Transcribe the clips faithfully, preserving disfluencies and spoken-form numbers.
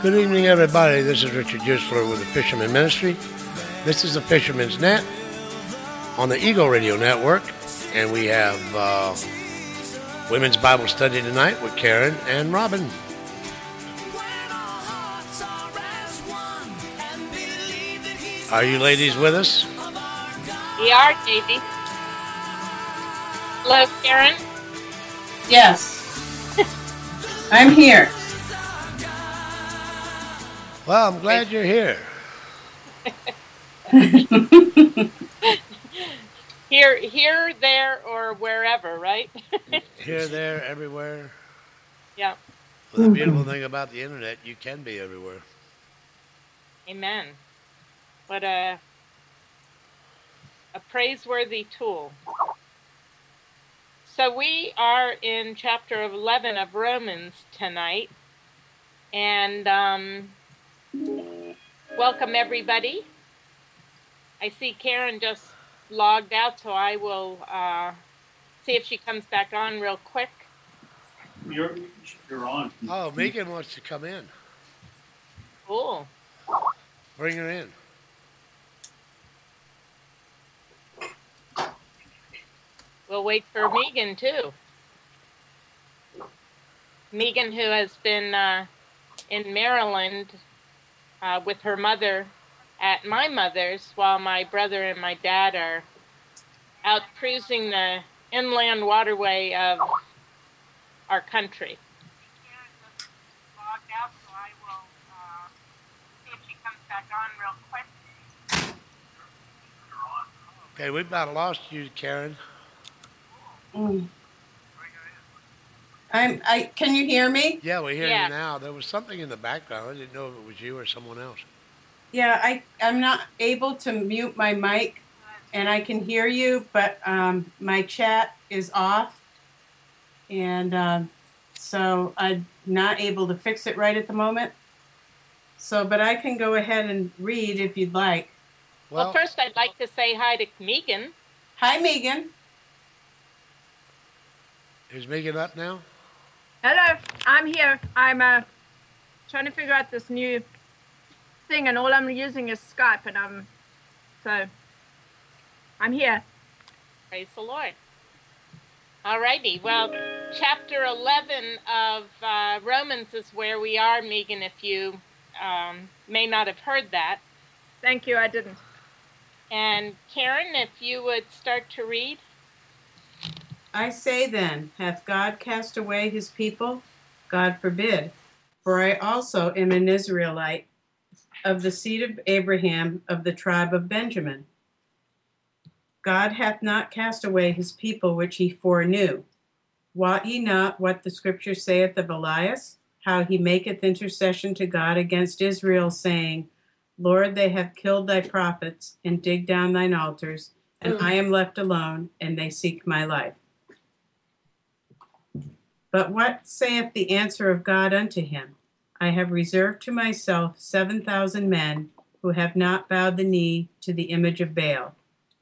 Good evening, everybody. This is Richard Usler with the Fisherman Ministry. This is the Fisherman's Net on the Eagle Radio Network, and we have uh, Women's Bible Study tonight with Karen and Robin. Are you ladies with us? We are, Davey. Hello, Karen. Yes. I'm here. Well, I'm glad you're here. Here, here, there, or wherever, right? Here, there, everywhere. Yeah. Well, the beautiful thing about the internet, you can be everywhere. Amen. What a a praiseworthy tool. So we are in chapter eleven of Romans tonight, and um, welcome everybody. I see Karen just logged out, so I will uh, see if she comes back on real quick. You're, you're on. Oh, Megan wants to come in. Cool. Bring her in. We'll wait for Megan, too. Megan, who has been uh, in Maryland uh, with her mother at my mother's while my brother and my dad are out cruising the inland waterway of our country. Okay, we've about lost you, Karen. Mm. I'm. I can you hear me? Yeah, we hear Yeah. you now. There was something in the background. I didn't know if it was you or someone else. Yeah, I. I'm not able to mute my mic, and I can hear you, but um, my chat is off, and uh, so I'm not able to fix it right at the moment. So, but I can go ahead and read if you'd like. Well, Well, first I'd like to say hi to Megan. Hi, Megan. is Megan up now? Hello, I'm here. I'm uh, trying to figure out this new thing, and all I'm using is Skype, and I'm so I'm here. Praise the Lord. All righty. Well, chapter eleven of uh, Romans is where we are, Megan, if you um, may not have heard that. Thank you. I didn't. And Karen, if you would start to read. I say then, hath God cast away his people? God forbid. For I also am an Israelite, of the seed of Abraham, of the tribe of Benjamin. God hath not cast away his people which he foreknew. Wot ye not what the scripture saith of Elias, how he maketh intercession to God against Israel, saying, Lord, they have killed thy prophets, and digged down thine altars, and I am left alone, and they seek my life. But what saith the answer of God unto him? I have reserved to myself seven thousand men who have not bowed the knee to the image of Baal.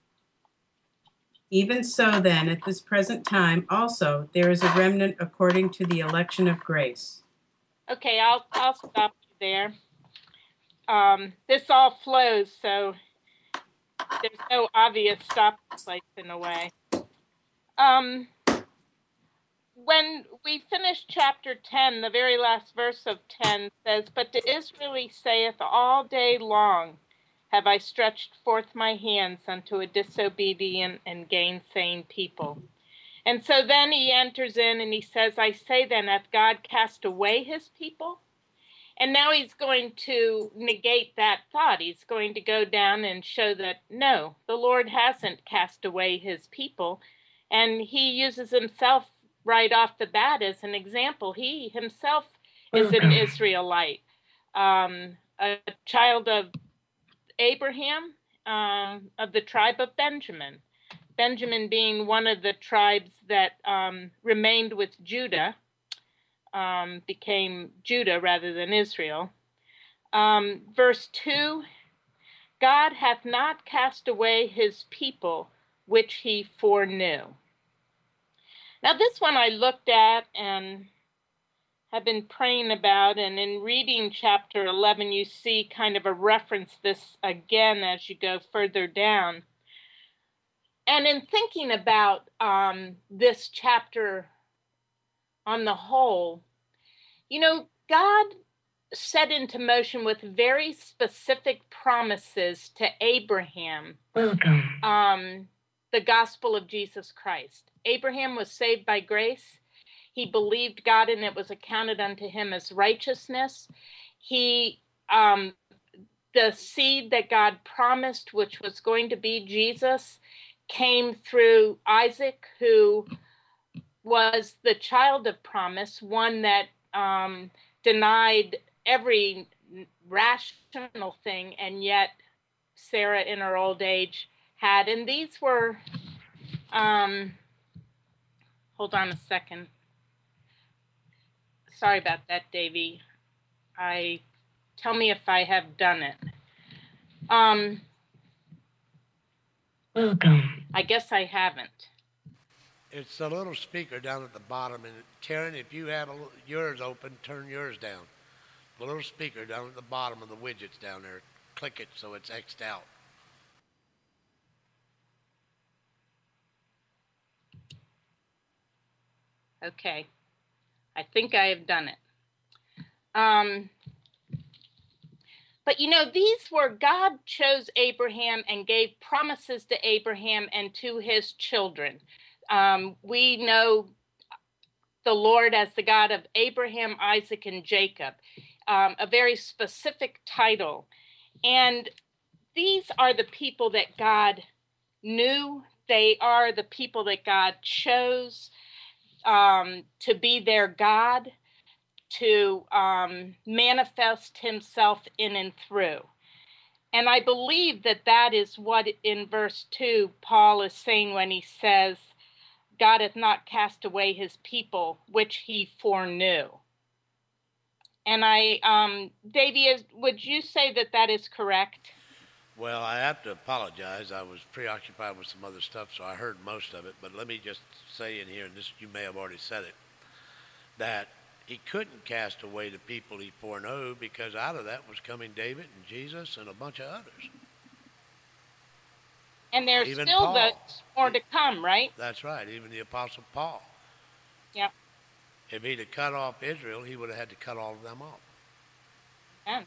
Even so then, at this present time also, there is a remnant according to the election of grace. Okay, I'll I'll stop you there. Um, this all flows, so there's no obvious stop place in a way. Um, when we finish chapter ten, the very last verse of ten says, But to Israel he saith, All day long have I stretched forth my hands unto a disobedient and gainsaying people. And so then he enters in and he says, I say then, hath God cast away his people? And now he's going to negate that thought. He's going to go down and show that, no, the Lord hasn't cast away his people. And he uses himself right off the bat as an example. He himself is an Israelite, um, a child of Abraham, um, of the tribe of Benjamin. Benjamin being one of the tribes that um, remained with Judah. Um, became Judah rather than Israel. Um, verse two, God hath not cast away his people, which he foreknew. Now this one I looked at and have been praying about, and in reading chapter eleven, you see kind of a reference this again as you go further down. And in thinking about um, this chapter on the whole, you know, God set into motion with very specific promises to Abraham um, the gospel of Jesus Christ. Abraham was saved by grace. He believed God, and it was accounted unto him as righteousness. He, um, the seed that God promised, which was going to be Jesus, came through Isaac, who was the child of promise, one that um, denied every rational thing, and yet Sarah in her old age had. And these were, um, hold on a second. Sorry about that, Davy. I tell me if I have done it. Um, Welcome. I guess I haven't. It's the little speaker down at the bottom. And Karen, if you have a, yours open, turn yours down. The little speaker down at the bottom of the widgets down there. Click it so it's X'd out. Okay. I think I have done it. Um, but you know, these were, God chose Abraham and gave promises to Abraham and to his children. Um, we know the Lord as the God of Abraham, Isaac, and Jacob, um, a very specific title. And these are the people that God knew. They are the people that God chose um, to be their God, to um, manifest himself in and through. And I believe that that is what in verse two, Paul is saying when he says, God hath not cast away his people, which he foreknew. And I, um, Davey, is, would you say that that is correct? Well, I have to apologize. I was preoccupied with some other stuff, so I heard most of it. But let me just say in here, and this you may have already said it, that he couldn't cast away the people he foreknew, because out of that was coming David and Jesus and a bunch of others. And there's Even still Paul. the more to come, right? That's right, even the Apostle Paul. Yep. If he'd have cut off Israel, he would have had to cut all of them off. Yeah.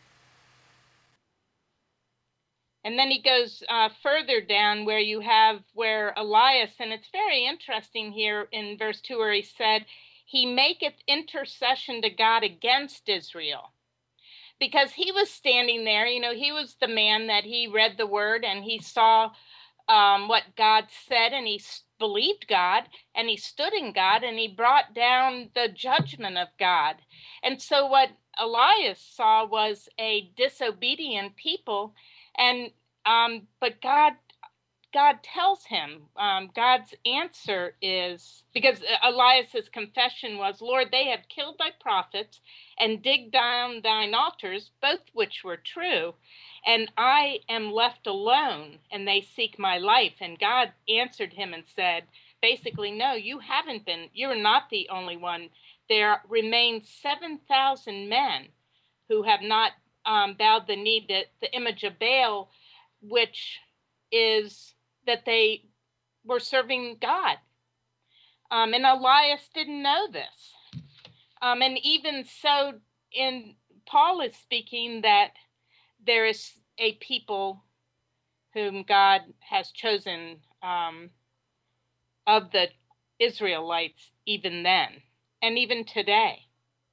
And then he goes uh, further down where you have where Elias, and it's very interesting here in verse two where he said, he maketh intercession to God against Israel. Because he was standing there, you know, he was the man that he read the word and he saw um, what God said, and he believed God, and he stood in God, and he brought down the judgment of God. And so what Elias saw was a disobedient people, and um, but God God tells him, um, God's answer is, because Elias's confession was, Lord, they have killed thy prophets and digged down thine altars, both which were true, and I am left alone, and they seek my life. And God answered him and said, basically, no, you haven't been, you're not the only one. There remain seven thousand men who have not um, bowed the knee to the image of Baal, which is that they were serving God. Um, and Elias didn't know this. Um, and even so, in Paul is speaking that there is a people whom God has chosen um, of the Israelites even then, and even today.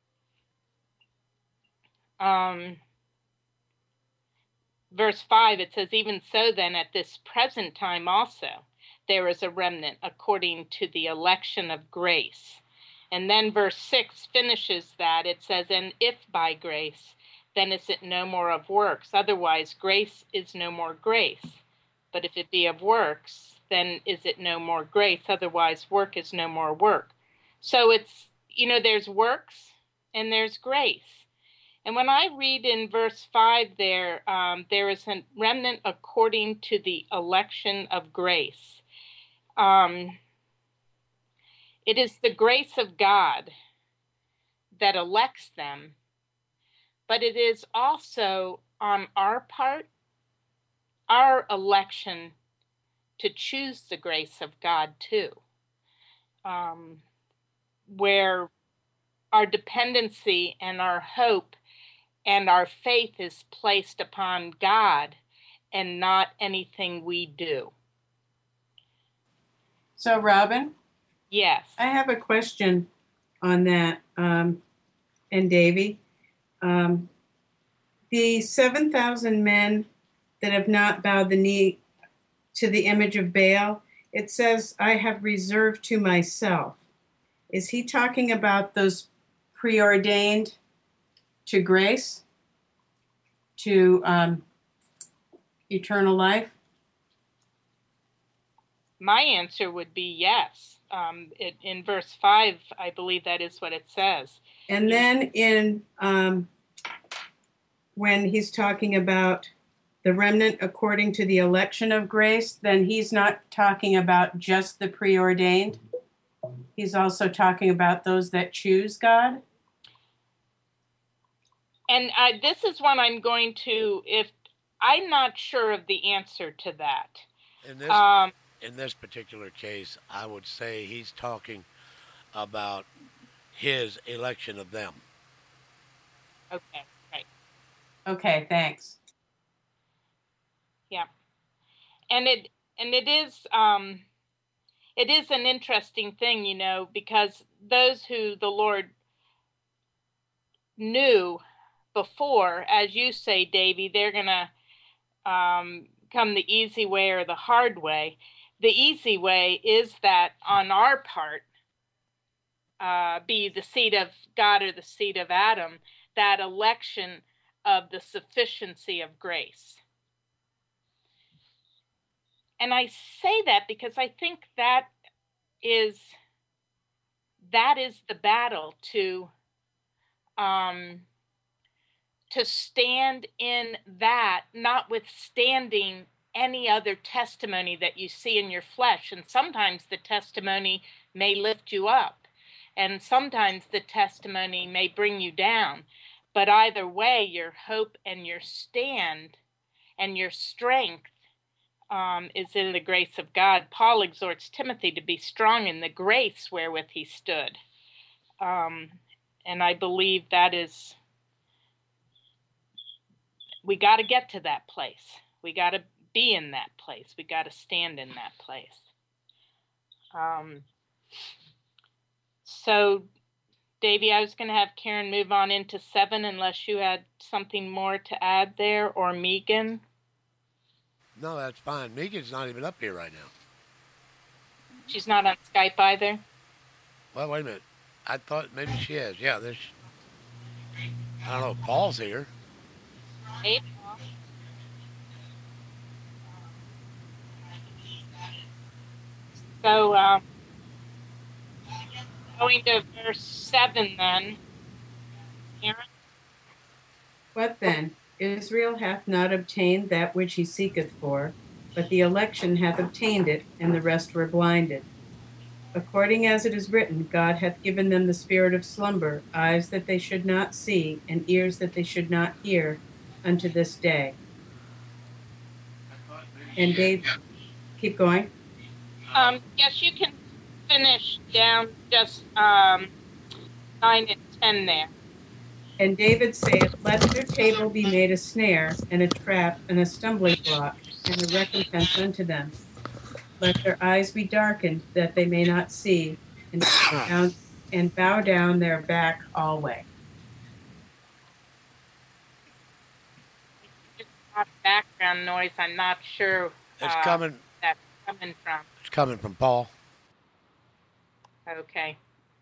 Um, Verse five, it says, even so then at this present time also, there is a remnant according to the election of grace. And then verse six finishes that. It says, and if by grace, then is it no more of works. Otherwise, grace is no more grace. But if it be of works, then is it no more grace. Otherwise, work is no more work. So it's, you know, there's works and there's grace. And when I read in verse five there, um, there is a remnant according to the election of grace. Um, it is the grace of God that elects them, but it is also on our part, our election to choose the grace of God too, um, where our dependency and our hope and our faith is placed upon God and not anything we do. So, Robin? Yes. I have a question on that, um, and Davy. Um, the seven thousand men that have not bowed the knee to the image of Baal, it says, I have reserved to myself. Is he talking about those preordained to grace, to um, eternal life? My answer would be yes. Um, it, in verse five, I believe that is what it says. And then in um, when he's talking about the remnant according to the election of grace, then he's not talking about just the preordained. He's also talking about those that choose God. And I, this is one I'm going to, if I'm not sure of the answer to that. In this, Um, in this particular case, I would say he's talking about his election of them. okay, right. Okay, thanks. Yeah. And it and it is um it is an interesting thing, you know, because those who the Lord knew before, as you say, Davy, they're gonna um come the easy way or the hard way. The easy way is that on our part, uh, be the seed of God or the seed of Adam, that election of the sufficiency of grace. And I say that because I think that is that is the battle to um, to stand in that, notwithstanding any other testimony that you see in your flesh. And sometimes the testimony may lift you up, and sometimes the testimony may bring you down. But either way, your hope and your stand and your strength Um, is in the grace of God. Paul exhorts Timothy to be strong in the grace wherewith he stood. Um, and I believe that is, we got to get to that place. We got to be in that place. We got to stand in that place. Um, so, Davey, I was going to have Karen move on into seven unless you had something more to add there, or Megan. No, that's fine. Megan's not even up here right now. She's not on Skype either? Well, wait a minute. I thought maybe she is. Yeah, there's... I don't know. Paul's here. Hey, Paul. So, um, going to verse seven then. Karen? What then? Israel hath not obtained that which he seeketh for, but the election hath obtained it, and the rest were blinded. According as it is written, God hath given them the spirit of slumber, eyes that they should not see, and ears that they should not hear, unto this day. And Dave, keep going. Um, yes, you can finish down just um, nine and ten there. And David saith, let their table be made a snare, and a trap, and a stumbling block, and a recompense unto them. Let their eyes be darkened, that they may not see, and bow down, and bow down their back alway. Just a lot of background noise. I'm not sure It's uh, coming. that's coming from. It's coming from Paul. Okay.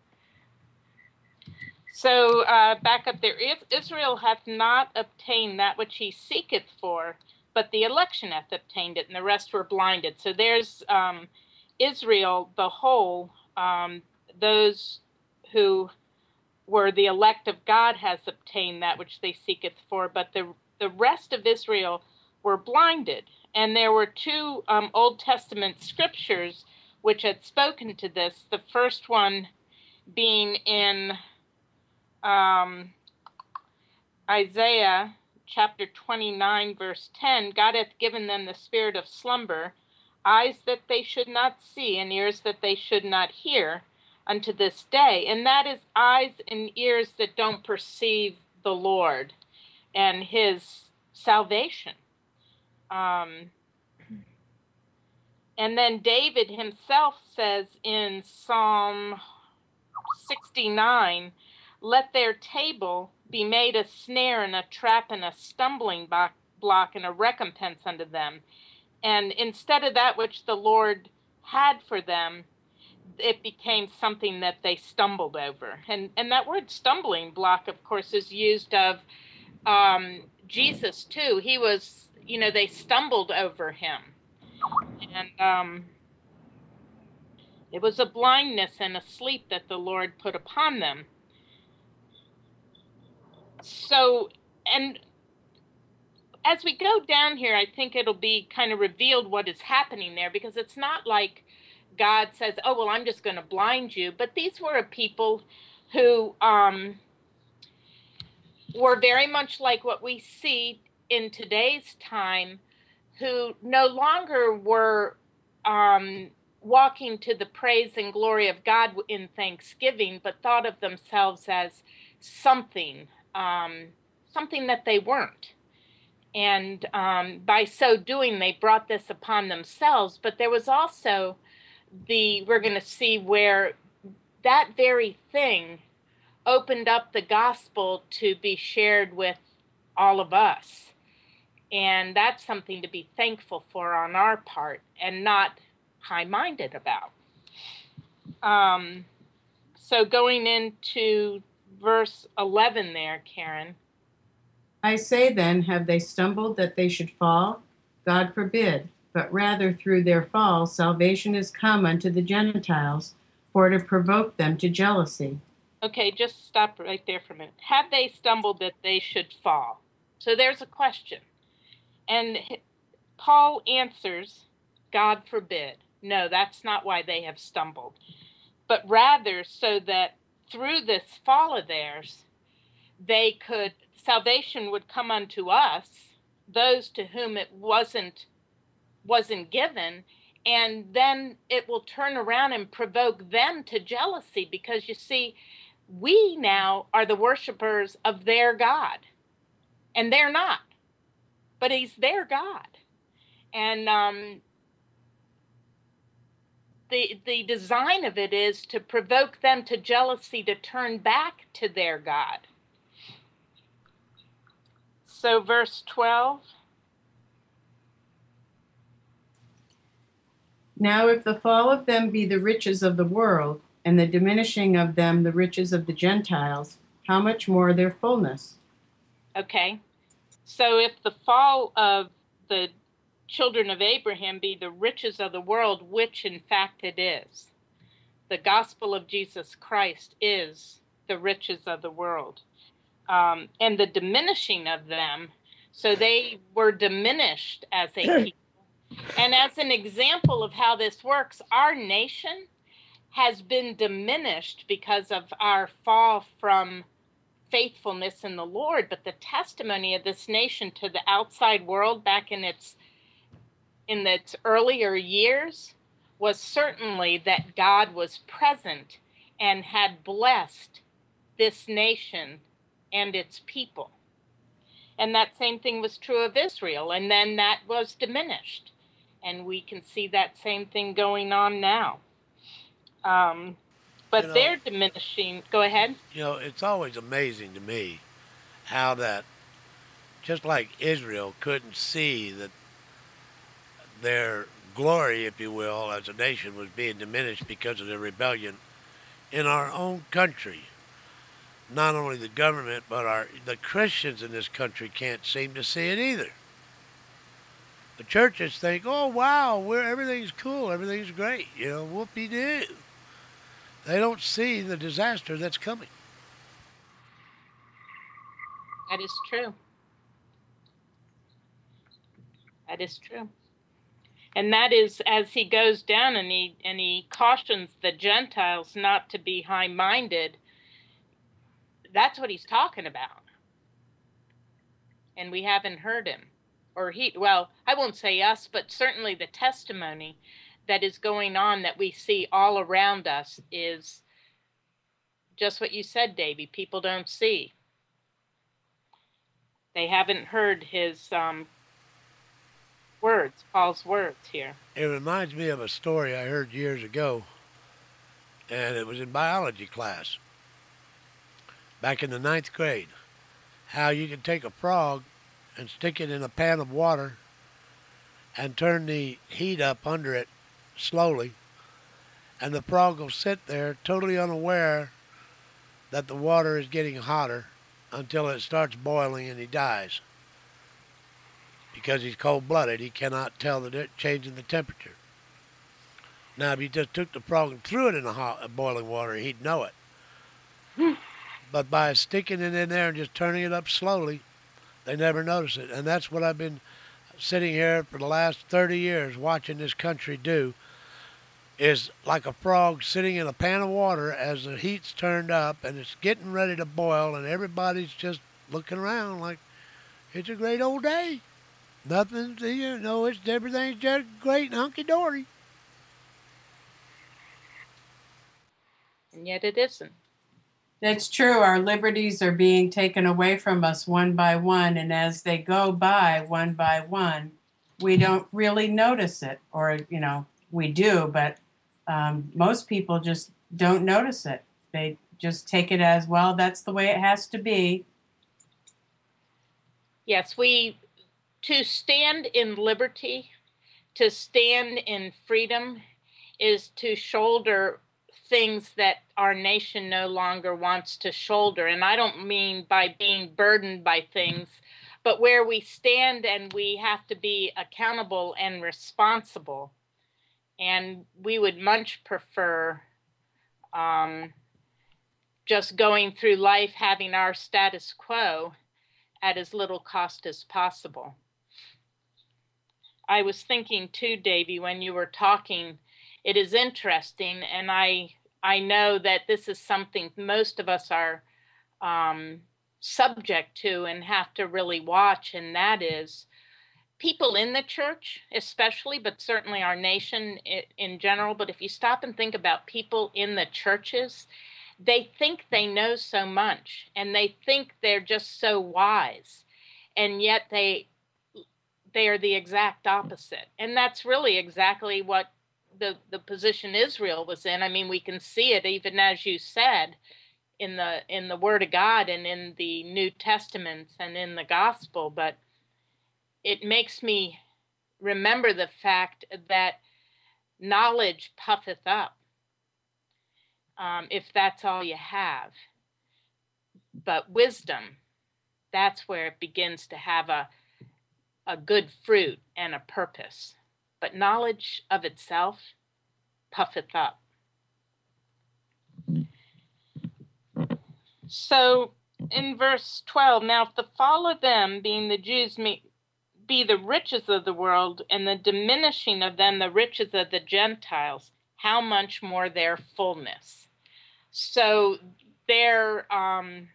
So uh, back up there. Israel hath not obtained that which he seeketh for, but the election hath obtained it, and the rest were blinded. So there's um, Israel, the whole, um, those who were the elect of God has obtained that which they seeketh for, but the, the rest of Israel were blinded. And there were two um, Old Testament scriptures which had spoken to this. The first one being in um, Isaiah chapter twenty-nine, verse ten, God hath given them the spirit of slumber, eyes that they should not see, and ears that they should not hear, unto this day. And that is eyes and ears that don't perceive the Lord and his salvation. Um, and then David himself says in Psalm sixty-nine, let their table be made a snare and a trap and a stumbling block and a recompense unto them. And instead of that which the Lord had for them, it became something that they stumbled over. And and that word stumbling block, of course, is used of um, Jesus too. He was, you know, they stumbled over him. And um, it was a blindness and a sleep that the Lord put upon them. So, and as we go down here, I think it'll be kind of revealed what is happening there, because it's not like God says, oh, well, I'm just going to blind you. But these were a people who um, were very much like what we see in today's time, who no longer were um, walking to the praise and glory of God in thanksgiving, but thought of themselves as something, um, something that they weren't. And um, by so doing, they brought this upon themselves. But there was also the, we're going to see where that very thing opened up the gospel to be shared with all of us. And that's something to be thankful for on our part and not high-minded about. Um, so going into verse eleven there, Karen. I say then, have they stumbled that they should fall? God forbid. But rather through their fall, salvation is come unto the Gentiles, for to provoke them to jealousy. Okay, just stop right there for a minute. Have they stumbled that they should fall? So there's a question. And Paul answers, God forbid. No, that's not why they have stumbled. But rather so that through this fall of theirs, they could, salvation would come unto us, those to whom it wasn't wasn't given, and then it will turn around and provoke them to jealousy, because you see, we now are the worshipers of their God, and they're not, but he's their God. And um, the the design of it is to provoke them to jealousy, to turn back to their God. So verse twelve. Now if the fall of them be the riches of the world, and the diminishing of them the riches of the Gentiles, how much more their fullness? Okay. So if the fall of the children of Abraham be the riches of the world, which in fact it is, the gospel of Jesus Christ is the riches of the world. Um, and the diminishing of them, so they were diminished as a people. And as an example of how this works, our nation has been diminished because of our fall from faithfulness in the Lord. But the testimony of this nation to the outside world back in its in its earlier years was certainly that God was present and had blessed this nation and its people. And that same thing was true of Israel, and then that was diminished. And we can see that same thing going on now. Um, but you know, they're diminishing. Go ahead. You know, it's always amazing to me how that, just like Israel couldn't see that their glory, if you will, as a nation was being diminished because of their rebellion in our own country. Not only the government, but our the Christians in this country can't seem to see it either. The churches think, oh, wow, we're, everything's cool, everything's great, you know, whoopee-doo. They don't see the disaster that's coming. That is true. That is true. And that is, as he goes down and he, and he cautions the Gentiles not to be high-minded, that's what he's talking about. And we haven't heard him. Or he, well, I won't say us, but certainly the testimony that is going on that we see all around us is just what you said, Davy. People don't see. They haven't heard his um, words, Paul's words here. It reminds me of a story I heard years ago, and it was in biology class, back in the ninth grade, how you can take a frog and stick it in a pan of water and turn the heat up under it slowly, and the frog will sit there totally unaware that the water is getting hotter until it starts boiling and he dies. Because he's cold-blooded, he cannot tell the di- change in the temperature. Now, if you just took the frog and threw it in the hot, uh, boiling water, he'd know it. But by sticking it in there and just turning it up slowly, they never notice it. And that's what I've been sitting here for the last thirty years watching this country do, is like a frog sitting in a pan of water as the heat's turned up and it's getting ready to boil, and everybody's just looking around like it's a great old day. Nothing, you know, it's everything's just great and hunky-dory. And yet it isn't. That's true. Our liberties are being taken away from us one by one, and as they go by one by one, we don't really notice it. Or, you know, we do, but um, most people just don't notice it. They just take it as, well, that's the way it has to be. Yes, we... To stand in liberty, to stand in freedom, is to shoulder things that our nation no longer wants to shoulder. And I don't mean by being burdened by things, but where we stand and we have to be accountable and responsible. And we would much prefer um, just going through life having our status quo at as little cost as possible. I was thinking too, Davy, when you were talking, it is interesting, and I I know that this is something most of us are um, subject to and have to really watch, and that is people in the church, especially, but certainly our nation in general. But if you stop and think about people in the churches, they think they know so much, and they think they're just so wise, and yet they they are the exact opposite. And that's really exactly what the, the position Israel was in. I mean, we can see it, even as you said, in the in the Word of God and in the New Testament and in the Gospel. But it makes me remember the fact that knowledge puffeth up, um, if that's all you have. But wisdom, that's where it begins to have a a good fruit and a purpose. But knowledge of itself puffeth up. So in verse twelve, now if the fall of them, being the Jews, may be the riches of the world, and the diminishing of them the riches of the Gentiles, how much more their fullness? So their um,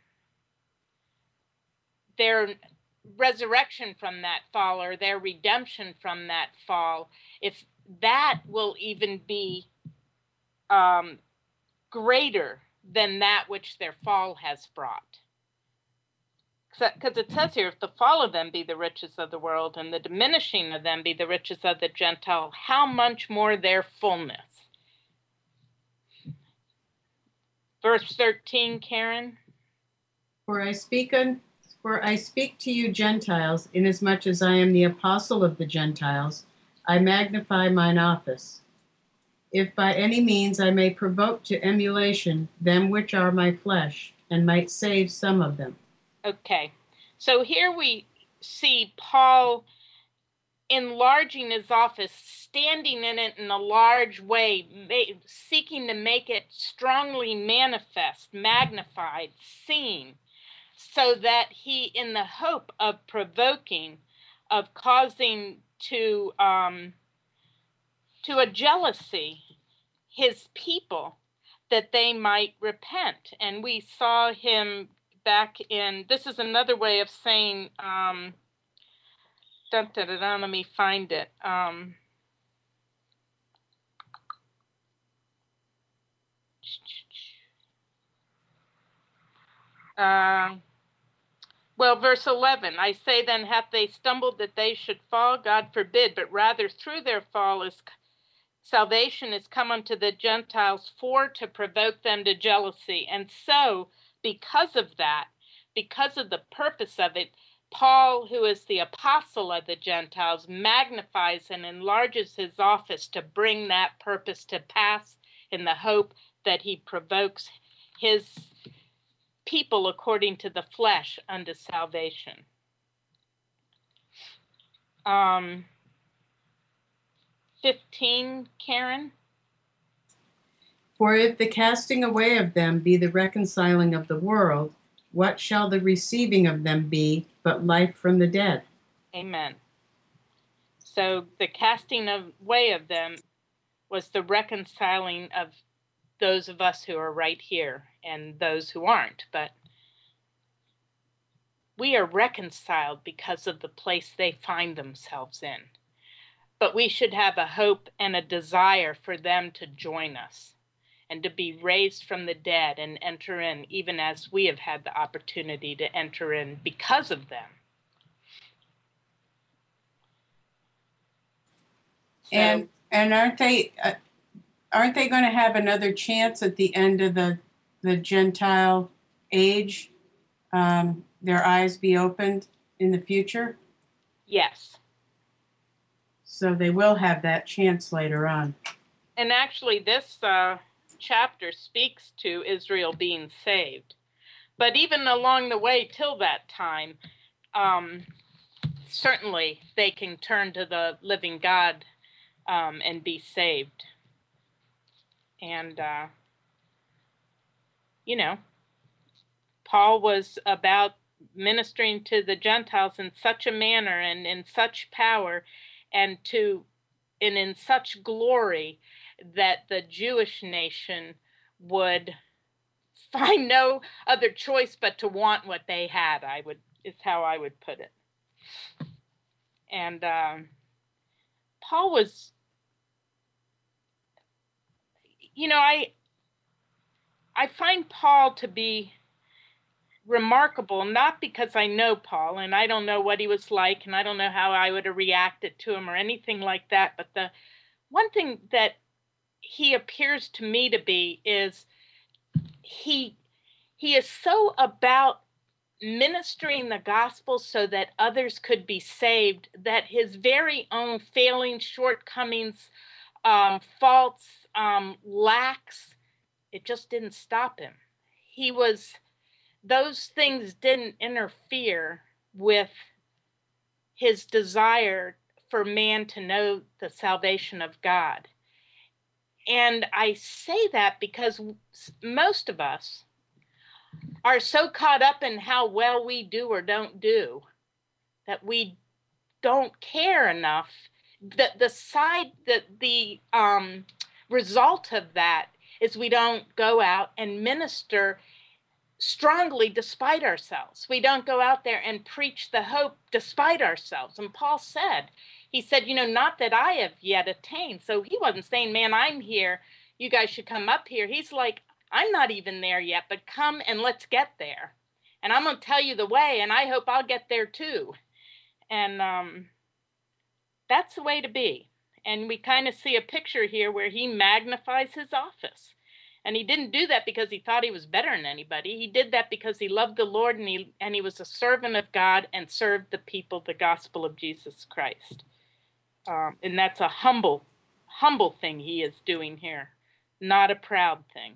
their resurrection from that fall, or their redemption from that fall, if that will even be um, greater than that which their fall has brought. Because it says here, if the fall of them be the riches of the world, and the diminishing of them be the riches of the Gentile, how much more their fullness? Verse thirteen, Karen. For I speak un, for I speak to you Gentiles, inasmuch as I am the apostle of the Gentiles, I magnify mine office. If by any means I may provoke to emulation them which are my flesh, and might save some of them. Okay, so here we see Paul enlarging his office, standing in it in a large way, ma- seeking to make it strongly manifest, magnified, seen, so that he, in the hope of provoking, of causing to um, to a jealousy his people, that they might repent. And we saw him back in, this is another way of saying, um, dun, dun, dun, dun, let me find it. Um, uh, well, verse eleven, I say then, hath they stumbled that they should fall? God forbid, but rather through their fall is salvation is come unto the Gentiles for to provoke them to jealousy. And so, because of that, because of the purpose of it, Paul, who is the apostle of the Gentiles, magnifies and enlarges his office to bring that purpose to pass in the hope that he provokes his people according to the flesh unto salvation. Um, fifteen, Karen? For if the casting away of them be the reconciling of the world, what shall the receiving of them be but life from the dead? Amen. So the casting away of them was the reconciling of those of us who are right here and those who aren't. But we are reconciled because of the place they find themselves in. But we should have a hope and a desire for them to join us and to be raised from the dead and enter in, even as we have had the opportunity to enter in because of them. So, And and aren't they uh, aren't they going to have another chance at the end of the the Gentile age? Um, their eyes be opened in the future, yes. so they will have that chance later on. And actually, this uh, chapter speaks to Israel being saved. But even along the way till that time, um, certainly they can turn to the living God um, and be saved. And, uh, you know, Paul was about ministering to the Gentiles in such a manner and in such power and to and in such glory that the Jewish nation would find no other choice but to want what they had, I would, is how I would put it. And um, Paul was, you know, I I find Paul to be remarkable, not because I know Paul, and I don't know what he was like, and I don't know how I would have reacted to him or anything like that, but the one thing that he appears to me to be is he he is so about ministering the gospel so that others could be saved that his very own failings, shortcomings, um, faults, um, lacks, it just didn't stop him. He was, those things didn't interfere with his desire for man to know the salvation of God. And I say that because most of us are so caught up in how well we do or don't do that we don't care enough. The, the side, the, the um, result of that is we don't go out and minister strongly despite ourselves. We don't go out there and preach the hope despite ourselves. And Paul said, he said, you know, not that I have yet attained. So he wasn't saying, man, I'm here, you guys should come up here. He's like, I'm not even there yet, but come and let's get there. And I'm going to tell you the way, and I hope I'll get there too. And um, that's the way to be. And we kind of see a picture here where he magnifies his office. And he didn't do that because he thought he was better than anybody. He did that because he loved the Lord, and he, and he was a servant of God and served the people the gospel of Jesus Christ. Um, and that's a humble, humble thing he is doing here, not a proud thing.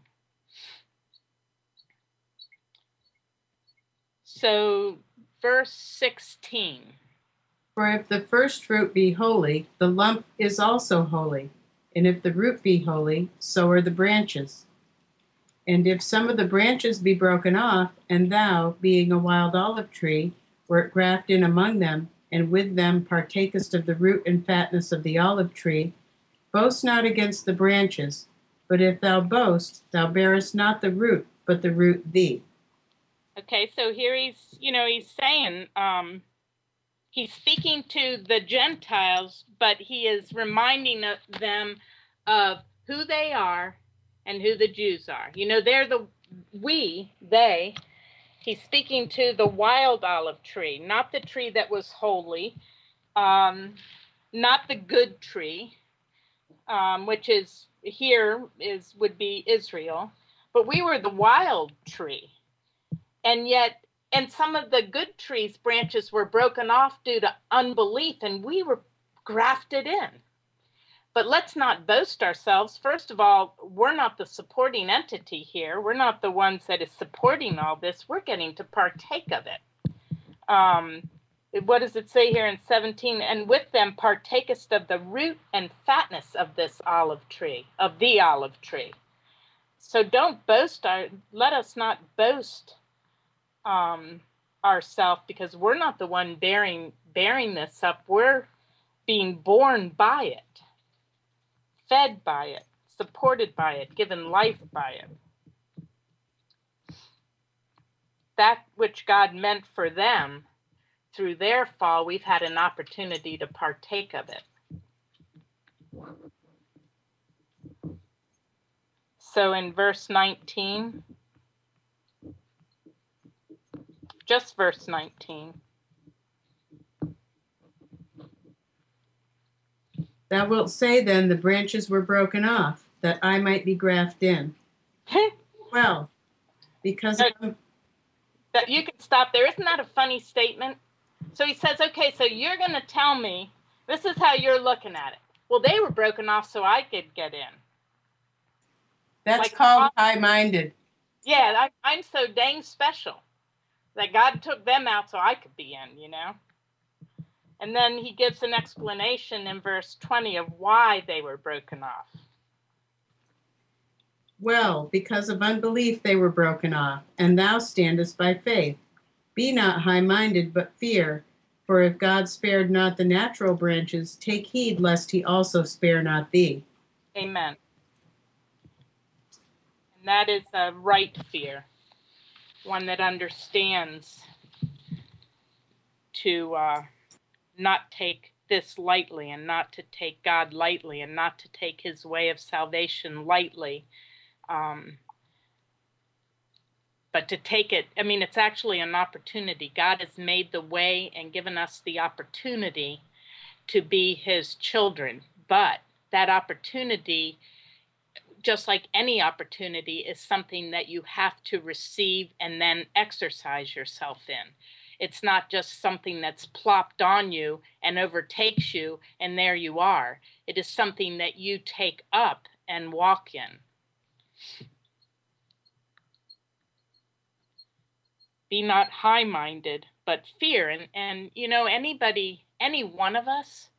So, verse sixteen. For if the first fruit be holy, the lump is also holy. And if the root be holy, so are the branches. And if some of the branches be broken off, and thou, being a wild olive tree, wert grafted in among them, and with them partakest of the root and fatness of the olive tree, boast not against the branches, but if thou boast, thou bearest not the root, but the root thee. Okay, so here he's, you know, he's saying, um, he's speaking to the Gentiles, but he is reminding them of who they are and who the Jews are. You know, they're the, we, they, he's speaking to the wild olive tree, not the tree that was holy, um, not the good tree, um, which is here is would be Israel, but we were the wild tree. And yet, and some of the good trees' branches were broken off due to unbelief, and we were grafted in. But let's not boast ourselves. First of all, we're not the supporting entity here. We're not the ones that is supporting all this. We're getting to partake of it. Um, what does it say here in seventeen? And with them partakest of the root and fatness of this olive tree, of the olive tree. So don't boast, our, let us not boast um, ourselves, because we're not the one bearing, bearing this up. We're being born by it, fed by it, supported by it, given life by it. That which God meant for them, through their fall, we've had an opportunity to partake of it. So in verse nineteen, just verse nineteen. Thou wilt say then, the branches were broken off, that I might be grafted in. Well, because that, of, that you can stop there. Isn't that a funny statement? So he says, okay, so you're going to tell me, this is how you're looking at it. Well, they were broken off so I could get in. that's Like, called high-minded. Yeah, I, I'm so dang special that God took them out so I could be in, you know? And then he gives an explanation in verse twenty of why they were broken off. Well, because of unbelief they were broken off, and thou standest by faith. Be not high-minded, but fear. For if God spared not the natural branches, take heed lest he also spare not thee. Amen. And that is a right fear, one that understands to uh, not take this lightly, and not to take God lightly, and not to take his way of salvation lightly. Um, but to take it, I mean, it's actually an opportunity. God has made the way and given us the opportunity to be his children. But that opportunity, just like any opportunity, is something that you have to receive and then exercise yourself in. It's not just something that's plopped on you and overtakes you and there you are. It is something that you take up and walk in. Be not high-minded, but fear. And, and, you know, anybody, any one of us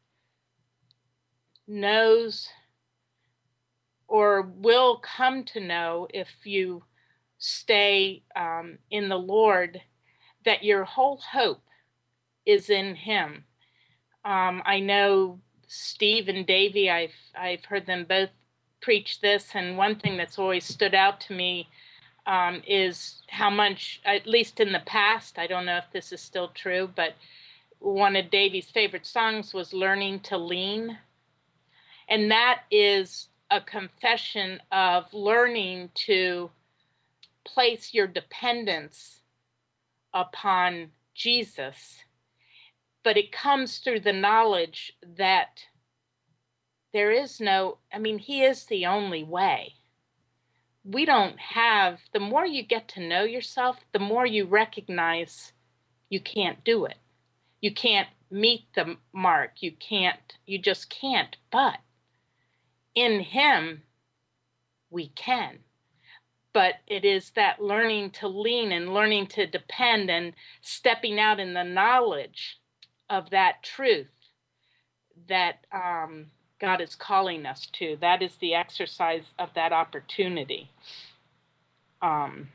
knows or will come to know, if you stay um, in the Lord, that your whole hope is in him. Um, I know Steve and Davey, I've, I've heard them both preach this, and one thing that's always stood out to me Um, is how much, at least in the past, I don't know if this is still true, but one of Davey's favorite songs was Learning to Lean. And that is a confession of learning to place your dependence upon Jesus. But it comes through the knowledge that there is no, I mean, he is the only way. We don't have, the more you get to know yourself, the more you recognize you can't do it. You can't meet the mark. You can't, you just can't. But in him, we can. But it is that learning to lean and learning to depend and stepping out in the knowledge of that truth that um, God is calling us to. That is the exercise of that opportunity. Um,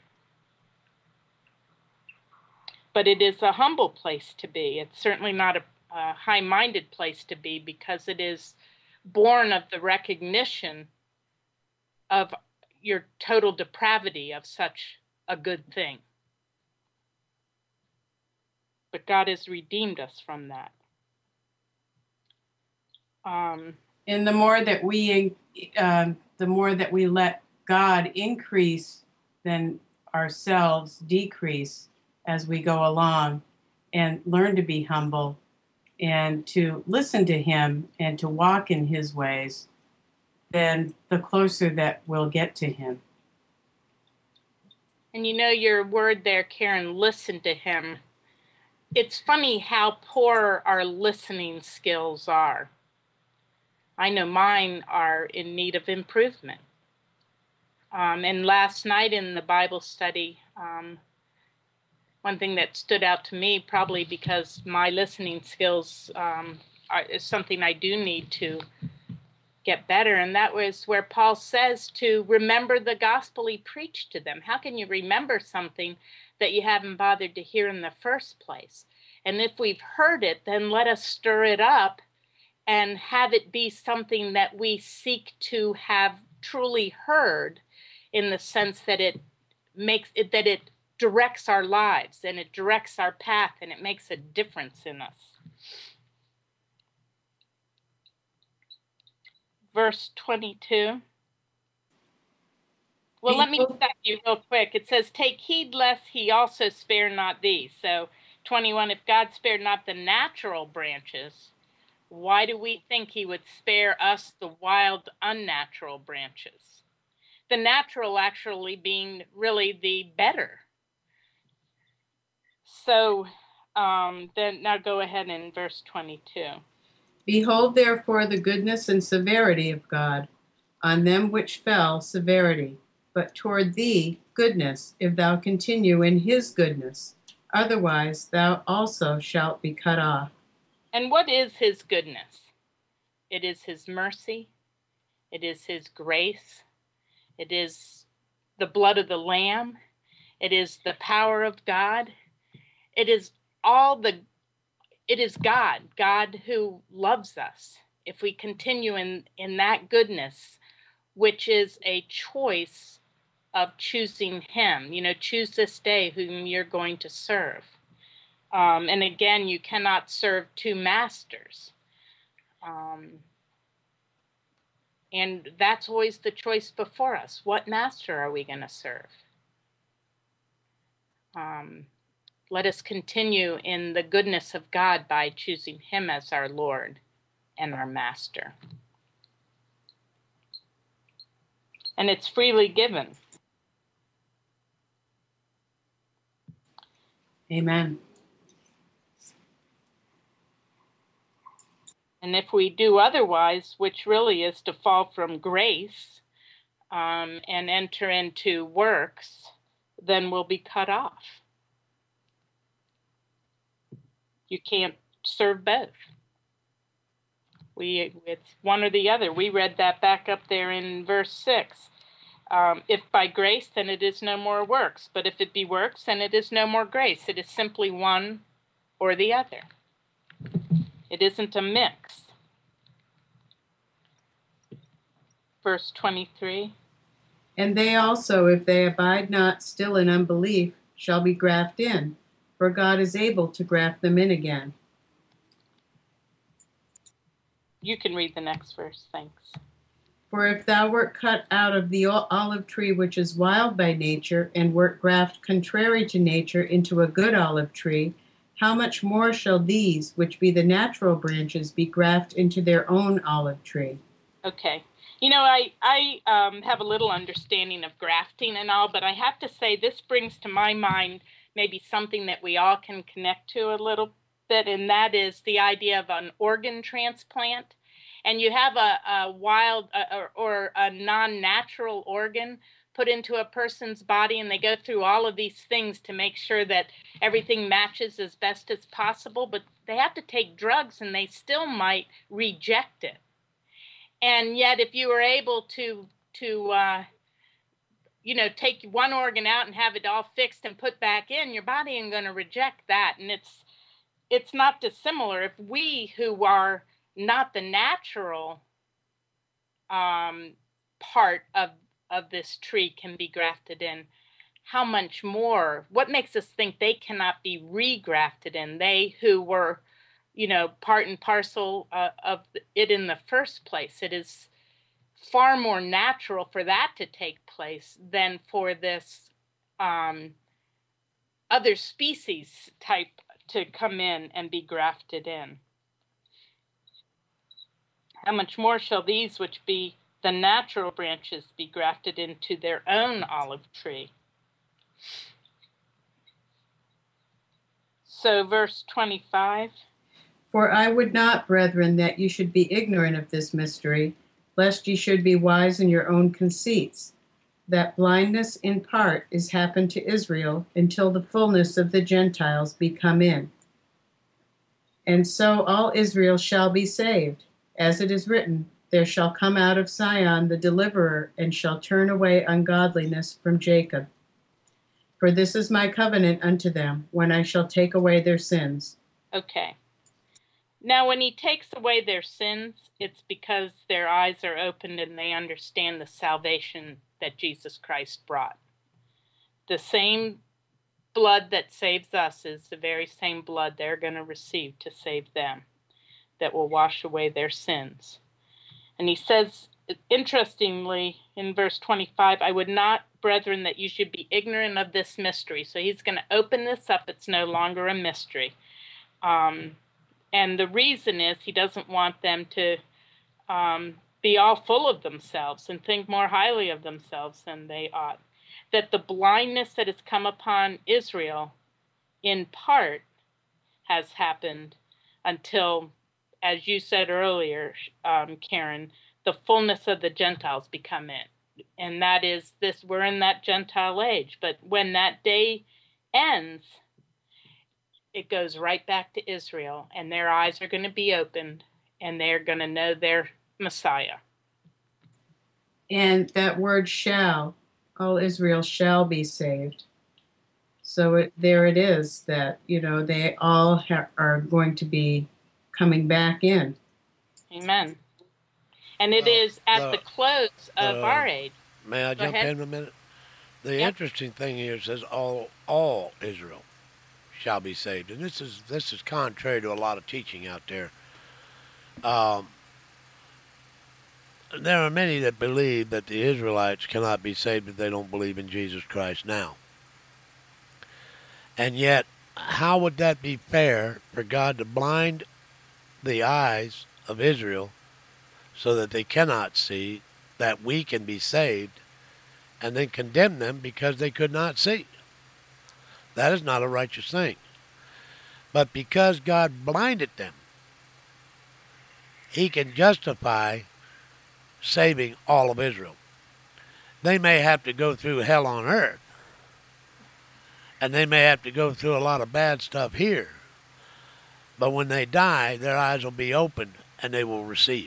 but it is a humble place to be. It's certainly not a, a high-minded place to be, because it is born of the recognition of your total depravity of such a good thing. but God has redeemed us from that. Um, And the more that we, um, the more that we let God increase, then ourselves decrease as we go along, and learn to be humble and to listen to him and to walk in his ways, then the closer that we'll get to him. And you know your word there, Karen, listen to him. It's funny how poor our listening skills are. I know mine are in need of improvement. Um, and last night in the Bible study, um, one thing that stood out to me, probably because my listening skills um, are, is something I do need to get better, and that was where Paul says to remember the gospel he preached to them. How can you remember something that you haven't bothered to hear in the first place? And if we've heard it, then let us stir it up and have it be something that we seek to have truly heard, in the sense that it makes it, that it directs our lives and it directs our path and it makes a difference in us. Verse twenty-two. Well, let me stop you real quick. It says, take heed lest he also spare not thee. So twenty-one, if God spared not the natural branches, why do we think he would spare us the wild, unnatural branches? The natural actually being really the better. So um, then now go ahead in verse twenty-two. Behold, therefore, the goodness and severity of God. On them which fell, severity, but toward thee, goodness, if thou continue in his goodness. Otherwise, thou also shalt be cut off. And what is his goodness? It is his mercy. It is his grace. It is the blood of the Lamb. It is the power of God. It is all the, it is God, God who loves us. If we continue in, in that goodness, which is a choice of choosing him, you know, choose this day whom you're going to serve. Um, and again, you cannot serve two masters. Um, and that's always the choice before us. What master are we going to serve? Um, let us continue in the goodness of God by choosing him as our Lord and our master. And it's freely given. Amen. And if we do otherwise, which really is to fall from grace um, and enter into works, then we'll be cut off. You can't serve both. We, it's one or the other. We read that back up there in verse six. Um, if by grace, then it is no more works. But if it be works, then it is no more grace. It is simply one or the other. It isn't a mix. Verse twenty-three. And they also, if they abide not still in unbelief, shall be grafted in, for God is able to graft them in again. You can read the next verse, thanks. For if thou wert cut out of the olive tree which is wild by nature, and wert grafted contrary to nature into a good olive tree, how much more shall these, which be the natural branches, be grafted into their own olive tree? Okay. You know, I, I um, have a little understanding of grafting and all, but I have to say this brings to my mind maybe something that we all can connect to a little bit, and that is the idea of an organ transplant. And you have a, a wild uh, or, or a non-natural organ put into a person's body, and they go through all of these things to make sure that everything matches as best as possible, but they have to take drugs and they still might reject it. And yet if you were able to, to uh, you know, take one organ out and have it all fixed and put back in, your body ain't going to reject that. And it's, it's not dissimilar. If we who are not the natural um, part of, of this tree can be grafted in, how much more, what makes us think they cannot be regrafted in? They who were, you know, part and parcel uh, of it in the first place. It is far more natural for that to take place than for this um, other species type to come in and be grafted in. How much more shall these, which be the natural branches, be grafted into their own olive tree? So verse twenty-five. For I would not, brethren, that you should be ignorant of this mystery, lest ye should be wise in your own conceits, that blindness in part is happened to Israel until the fullness of the Gentiles be come in. And so all Israel shall be saved, as it is written, there shall come out of Zion the deliverer, and shall turn away ungodliness from Jacob. For this is my covenant unto them, when I shall take away their sins. Okay. Now, when he takes away their sins, it's because their eyes are opened and they understand the salvation that Jesus Christ brought. The same blood that saves us is the very same blood they're going to receive to save them, that will wash away their sins. And he says, interestingly, in verse twenty-five, I would not, brethren, that you should be ignorant of this mystery. So he's going to open this up. It's no longer a mystery. Um, and the reason is he doesn't want them to um, be all full of themselves and think more highly of themselves than they ought. That the blindness that has come upon Israel, in part, has happened until, as you said earlier, um, Karen, the fullness of the Gentiles become in. And that is this, we're in that Gentile age. But when that day ends, it goes right back to Israel, and their eyes are going to be opened, and they're going to know their Messiah. And that word shall, all Israel shall be saved. So it, there it is that, you know, they all ha- are going to be coming back in. Amen. And it Well, is at the- the close of the- our age. May I Go jump ahead. in a minute? The Yep. interesting thing here says all all Israel shall be saved, and this is this is contrary to a lot of teaching out there. Um, there are many that believe that the Israelites cannot be saved if they don't believe in Jesus Christ now. And yet, how would that be fair for God to blind the eyes of Israel so that they cannot see that we can be saved, and then condemn them because they could not see? That is not a righteous thing. But because God blinded them, he can justify saving all of Israel. They may have to go through hell on earth, and they may have to go through a lot of bad stuff here, but when they die, their eyes will be opened and they will receive.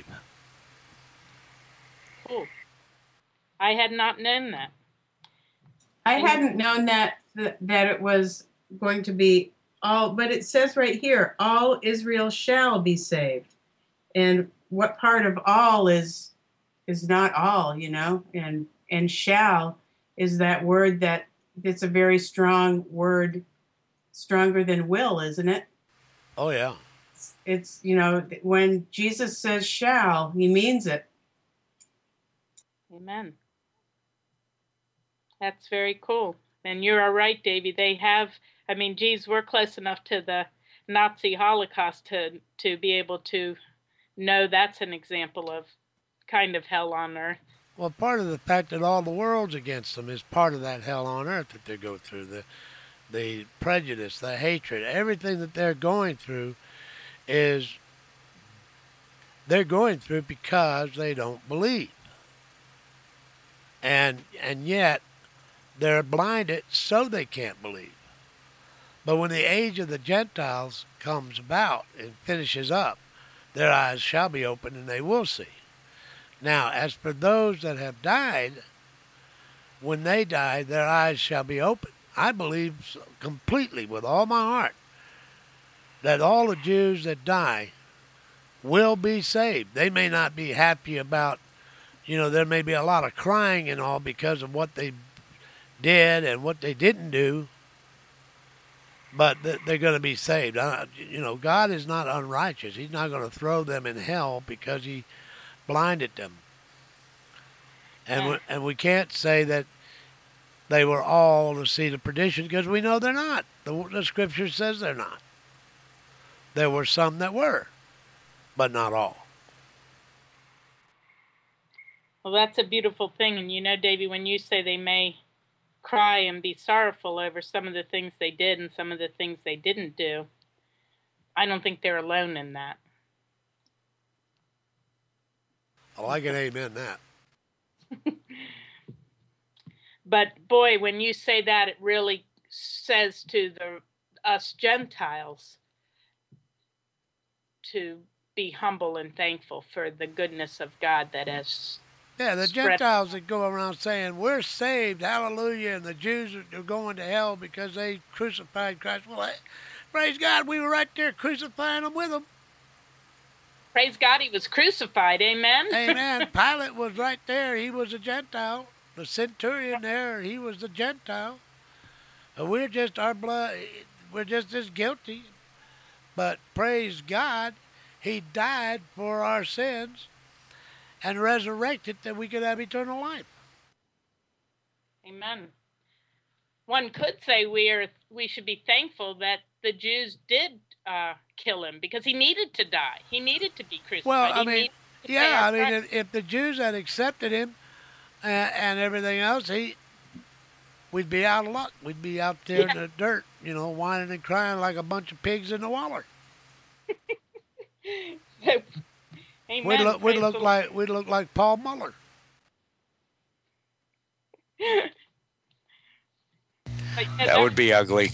Oh, I had not known that. I hadn't known that that it was going to be all, but it says right here, all Israel shall be saved. And what part of all is is not all, you know? And and shall is that word that it's a very strong word, stronger than will, isn't it? Oh, yeah. It's, it's you know, when Jesus says shall, he means it. Amen. That's very cool. And you're right, Davy. They have, I mean, geez, we're close enough to the Nazi Holocaust to, to be able to know that's an example of kind of hell on earth. Well, part of the fact that all the world's against them is part of that hell on earth that they go through. The, the prejudice, the hatred, everything that they're going through is they're going through because they don't believe. And and yet they're blinded so they can't believe. But when the age of the Gentiles comes about and finishes up, their eyes shall be opened and they will see. Now, as for those that have died, when they die, their eyes shall be opened. I believe completely with all my heart that all the Jews that die will be saved. They may not be happy about, you know, there may be a lot of crying and all because of what they did and what they didn't do, but they're going to be saved. You know, God is not unrighteous. He's not going to throw them in hell because he blinded them. And Yeah. we, and we can't say that they were all the seed of perdition because we know they're not. The, the scripture says they're not. There were some that were, but not all. Well, that's a beautiful thing. And you know, Davy, when you say they may cry and be sorrowful over some of the things they did and some of the things they didn't do, I don't think they're alone in that. Oh, I can amen that. But boy, when you say that, it really says to the us Gentiles to be humble and thankful for the goodness of God that has Yeah, the spread. Gentiles that go around saying, we're saved, hallelujah, and the Jews are going to hell because they crucified Christ. Well, praise God, we were right there crucifying them with them. Praise God, he was crucified. Amen. Amen. Pilate was right there. He was a Gentile. The centurion there, he was a Gentile. Uh, We're just our blood. We're just as guilty. But praise God, he died for our sins and resurrected that we could have eternal life. Amen. One could say we are we should be thankful that the Jews did uh, kill him because he needed to die. He needed to be crucified. Well, I He mean, needed to pay yeah, our I mean, price. if, if the Jews had accepted him uh, and everything else, he, we'd be out of luck. We'd be out there in Yeah. the dirt, you know, whining and crying like a bunch of pigs in the waller. Amen. We'd look, we'd Praise look the like we'd look like Paul Muller. Lord. But, yeah, That would be ugly.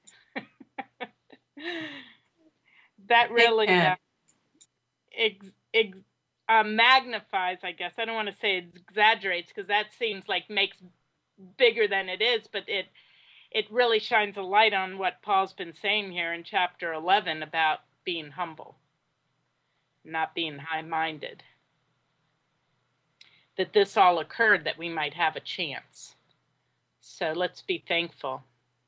that really Amen. uh, ex, ex, uh, magnifies, I guess. I don't want to say it exaggerates because that seems like makes bigger than it is, but it it really shines a light on what Paul's been saying here in chapter eleven about being humble, not being high-minded. That this all occurred that we might have a chance. So let's be thankful.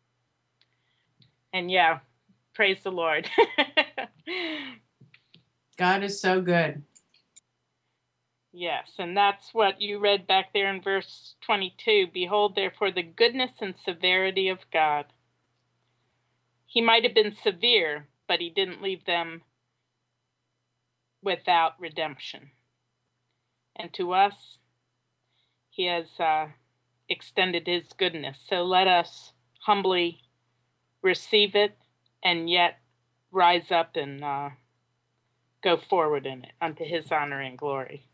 And yeah, praise the Lord. God is so good. Yes, and that's what you read back there in verse twenty-two. Behold, therefore, the goodness and severity of God. He might have been severe, but he didn't leave them without redemption. And to us, he has uh, extended his goodness. So let us humbly receive it and yet rise up and uh, go forward in it unto his honor and glory.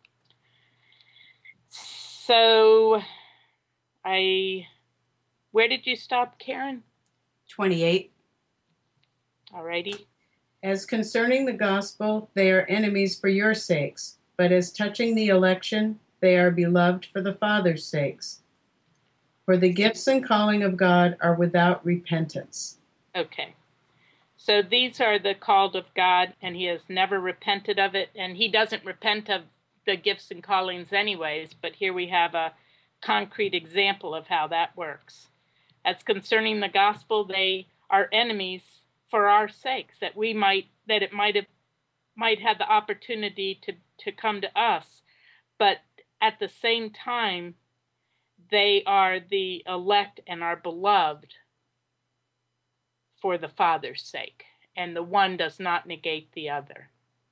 So, I, where did you stop, Karen? twenty-eight. Alrighty. As concerning the gospel, they are enemies for your sakes, but as touching the election, they are beloved for the Father's sakes. For the gifts and calling of God are without repentance. Okay. So these are the called of God, and he has never repented of it, and he doesn't repent of the gifts and callings anyways, but here we have a concrete example of how that works. As concerning the gospel, they are enemies for our sakes, that we might, that it might have, might have the opportunity to, to come to us, but at the same time, they are the elect and are beloved for the Father's sake, and the one does not negate the other.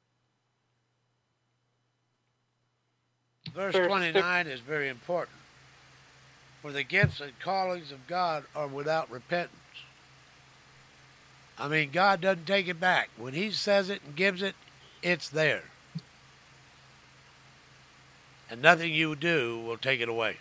Verse Verse twenty-nine is very important. For the gifts and callings of God are without repentance. I mean, God doesn't take it back. When he says it and gives it, it's there. And nothing you do will take it away.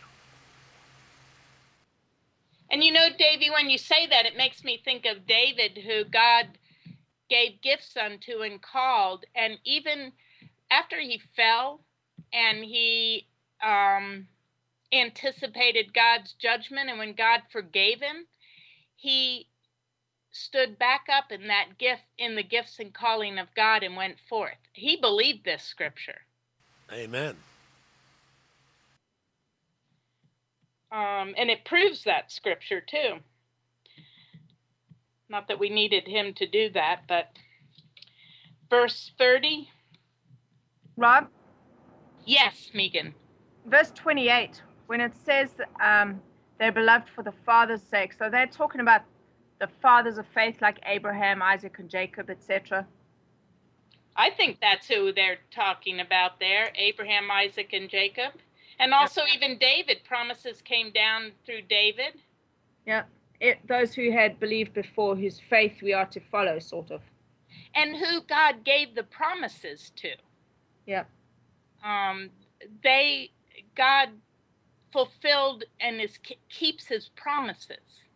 And you know, Davy, when you say that, it makes me think of David, who God gave gifts unto and called, and even after he fell and he um, anticipated God's judgment, and when God forgave him, he stood back up in that gift, in the gifts and calling of God, and went forth. He believed this scripture. Amen. Um, and it proves that scripture too. Not that we needed him to do that, but verse thirty. Rob, Yes, Megan. verse twenty-eight, when it says um, they're beloved for the Father's sake, so they're talking about the fathers of faith like Abraham, Isaac, and Jacob, et cetera. I think that's who they're talking about there, Abraham, Isaac, and Jacob. And also even David, promises came down through David. Yeah, it, those who had believed before, whose faith we are to follow, sort of. And who God gave the promises to. Yeah. Um, they, God fulfilled and is, keeps his promises.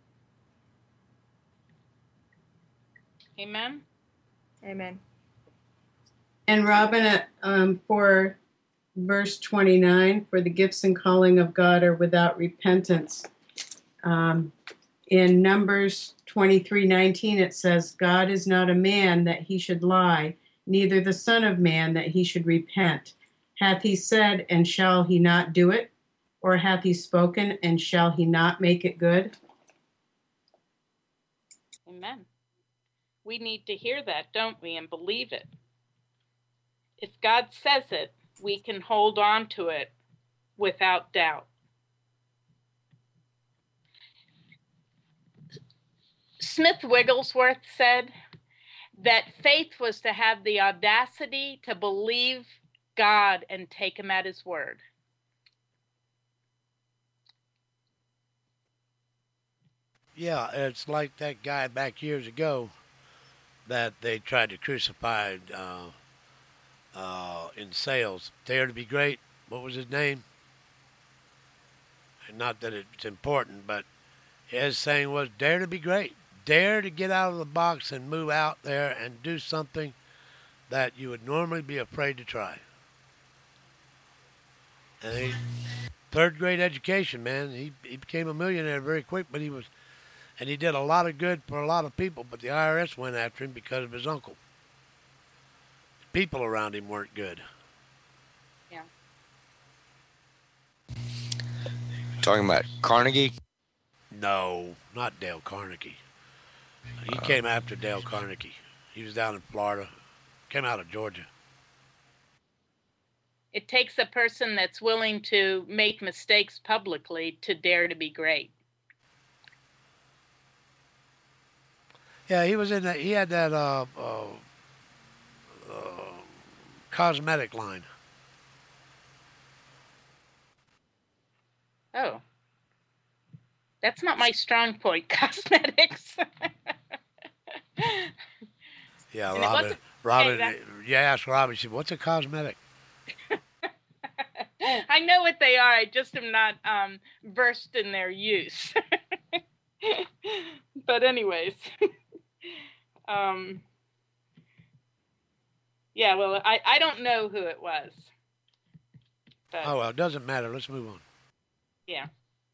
Amen. Amen. And Robin, um, for verse twenty-nine, for the gifts and calling of God are without repentance. Um, in Numbers twenty-three nineteen, it says, God is not a man that he should lie, neither the Son of Man that he should repent. Hath he said, and shall he not do it? Or hath he spoken, and shall he not make it good? Amen. We need to hear that, don't we, and believe it. If God says it, we can hold on to it without doubt. Smith Wigglesworth said that faith was to have the audacity to believe God and take him at his word. Yeah, it's like that guy back years ago that they tried to crucify uh, uh, in sales. Dare to be great. What was his name? And not that it's important, but his saying was, dare to be great. Dare to get out of the box and move out there and do something that you would normally be afraid to try. And he, third grade education, man. He he became a millionaire very quick, but he was, and he did a lot of good for a lot of people, but the I R S went after him because of his uncle. The people around him weren't good. Yeah. Talking about Carnegie? No, not Dale Carnegie. He came after Dale Carnegie. He was down in Florida. Came out of Georgia. It takes a person that's willing to make mistakes publicly to dare to be great. Yeah, he was in that. He had that uh, uh, uh, cosmetic line. Oh. That's not my strong point, cosmetics. Yeah, And it Robin. wasn't- Robin. hey, Yeah, asked Robin. She said, "What's a cosmetic?" I know what they are. I just am not um, versed in their use. But anyways, um, yeah. Well, I, I don't know who it was. But, Oh well, it doesn't matter. Let's move on. yeah.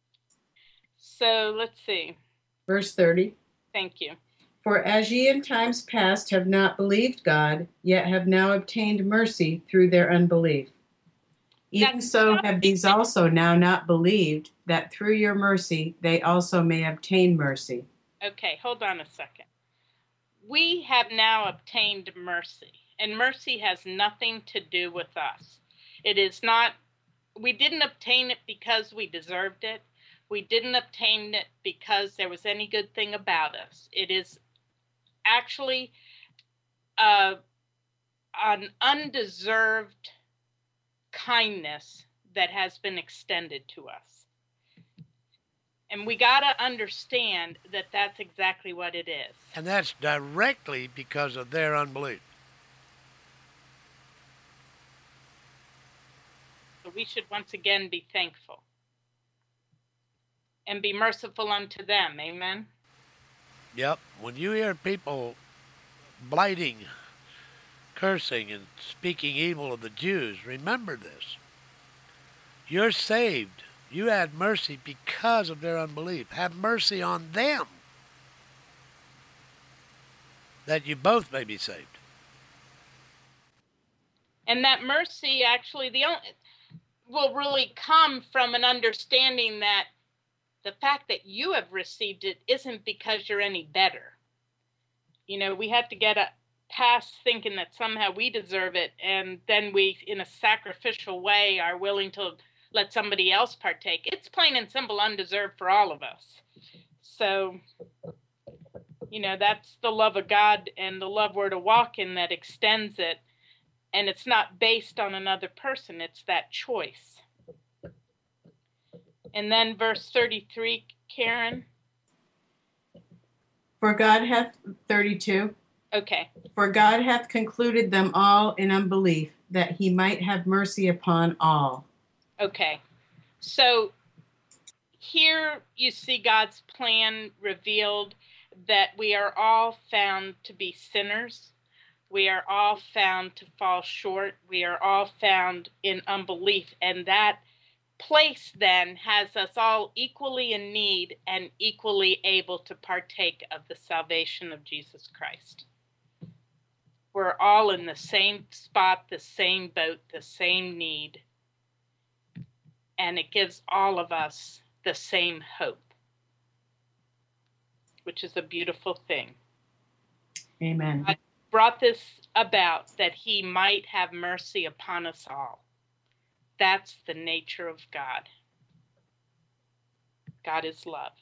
So let's see. Verse thirty. Thank you. For as ye in times past have not believed God, yet have now obtained mercy through their unbelief. Even That's so not- have these also now not believed, that through your mercy they also may obtain mercy. Okay, hold on a second. We have now obtained mercy, and mercy has nothing to do with us. It is not, we didn't obtain it because we deserved it. We didn't obtain it because there was any good thing about us. It is actually uh, an undeserved kindness that has been extended to us. And we got to understand that that's exactly what it is. And that's directly because of their unbelief. So we should once again be thankful and be merciful unto them. Amen. Yep. When you hear people blighting, cursing, and speaking evil of the Jews, remember this. You're saved. You had mercy because of their unbelief. Have mercy on them, that you both may be saved. And that mercy actually the only, will really come from an understanding that the fact that you have received it isn't because you're any better. You know, we have to get a, past thinking that somehow we deserve it, and then we, in a sacrificial way, are willing to let somebody else partake. It's plain and simple undeserved for all of us. So, you know, that's the love of God and the love we're to walk in that extends it. And it's not based on another person. It's that choice. And then verse thirty-three, Karen. For God hath, thirty-two. Okay. For God hath concluded them all in unbelief, that he might have mercy upon all. Okay. So here you see God's plan revealed, that we are all found to be sinners. We are all found to fall short. We are all found in unbelief. And that place then has us all equally in need and equally able to partake of the salvation of Jesus Christ. We're all in the same spot, the same boat, the same need. And it gives all of us the same hope, which is a beautiful thing. Amen. God brought this about that he might have mercy upon us all. That's the nature of God. God is love.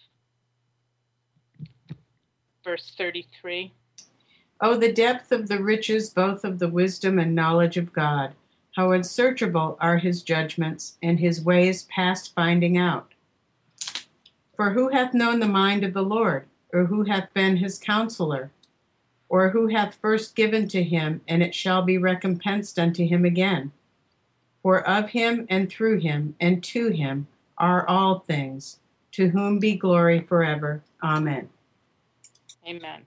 Verse thirty-three. Oh, the depth of the riches, both of the wisdom and knowledge of God. How unsearchable are his judgments, and his ways past finding out. For who hath known the mind of the Lord, or who hath been his counselor? Or who hath first given to him, and it shall be recompensed unto him again? For of him, and through him, and to him are all things, to whom be glory forever. Amen. Amen.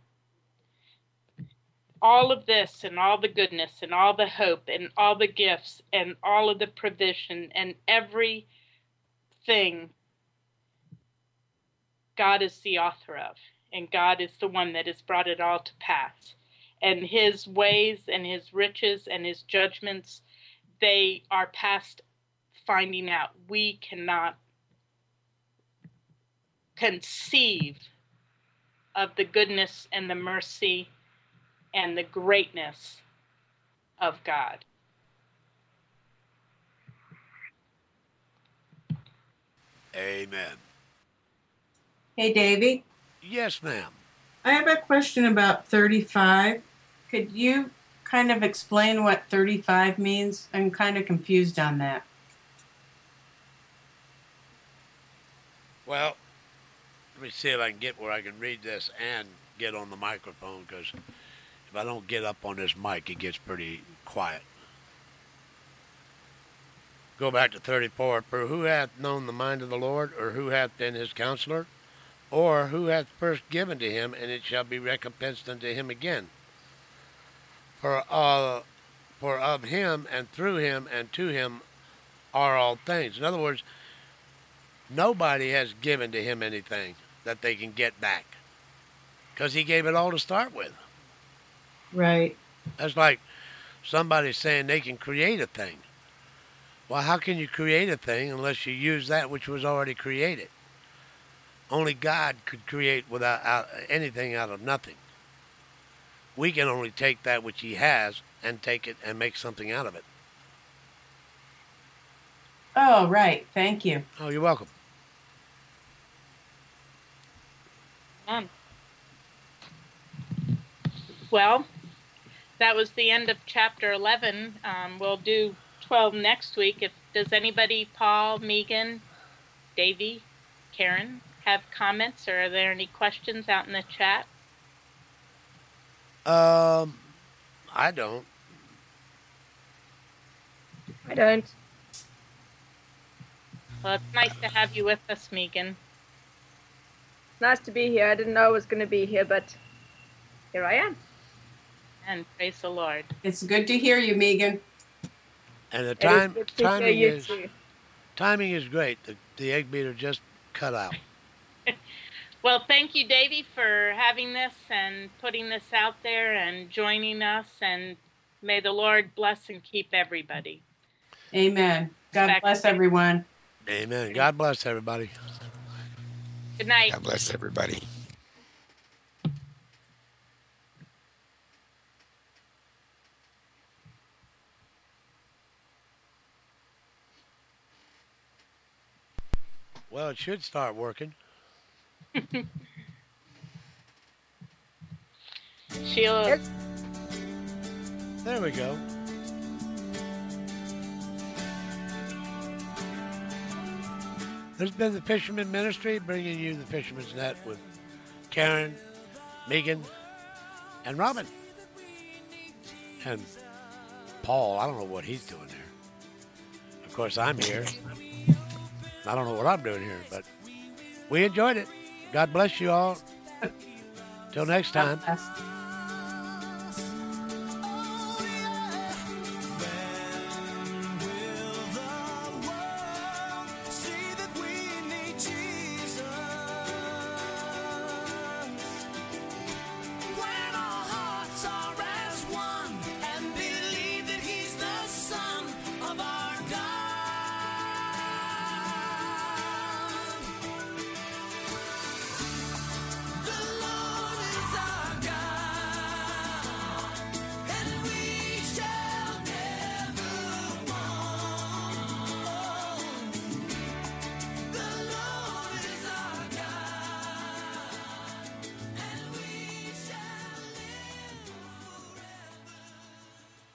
All of this and all the goodness and all the hope and all the gifts and all of the provision and everything God is the author of, and God is the one that has brought it all to pass. And his ways and his riches and his judgments, they are past finding out. We cannot conceive of the goodness and the mercy and the greatness of God. Amen. Hey, Davy. Yes, ma'am. I have a question about thirty-five. Could you kind of explain what thirty-five means? I'm kind of confused on that. Well, let me see if I can get where I can read this and get on the microphone, because if I don't get up on this mic, it gets pretty quiet. Go back to thirty-four. For who hath known the mind of the Lord, or who hath been his counselor? Or who hath first given to him, and it shall be recompensed unto him again? For, uh, for of him, and through him, and to him are all things. In other words, nobody has given to him anything that they can get back, because he gave it all to start with. Right. That's like somebody saying they can create a thing. Well, how can you create a thing unless you use that which was already created? Only God could create without out, anything out of nothing. We can only take that which he has and take it and make something out of it. Oh, right. Thank you. Oh, you're welcome. Um, well, that was the end of chapter eleven. Um, we'll do twelve next week. If does anybody, Paul, Megan, Davy, Karen, have comments, or are there any questions out in the chat? Um, I don't. I don't. Well, it's nice to have you with us, Megan. Nice to be here. I didn't know I was going to be here, but here I am. And praise the Lord. It's good to hear you, Megan. And the It is time good to hear timing you is too. timing is great. The the egg beater just cut out. Well, thank you, Davy, for having this and putting this out there and joining us. And may the Lord bless and keep everybody. Amen. God Back bless to- everyone. Amen. God bless everybody. Good night. God bless everybody. Well, it should start working. Sheila. There we go. There's been the Fisherman Ministry bringing you the Fisherman's Net with Karen, Megan, and Robin. And Paul, I don't know what he's doing there. Of course, I'm here. I don't know what I'm doing here, but we enjoyed it. God bless you all. Till next time.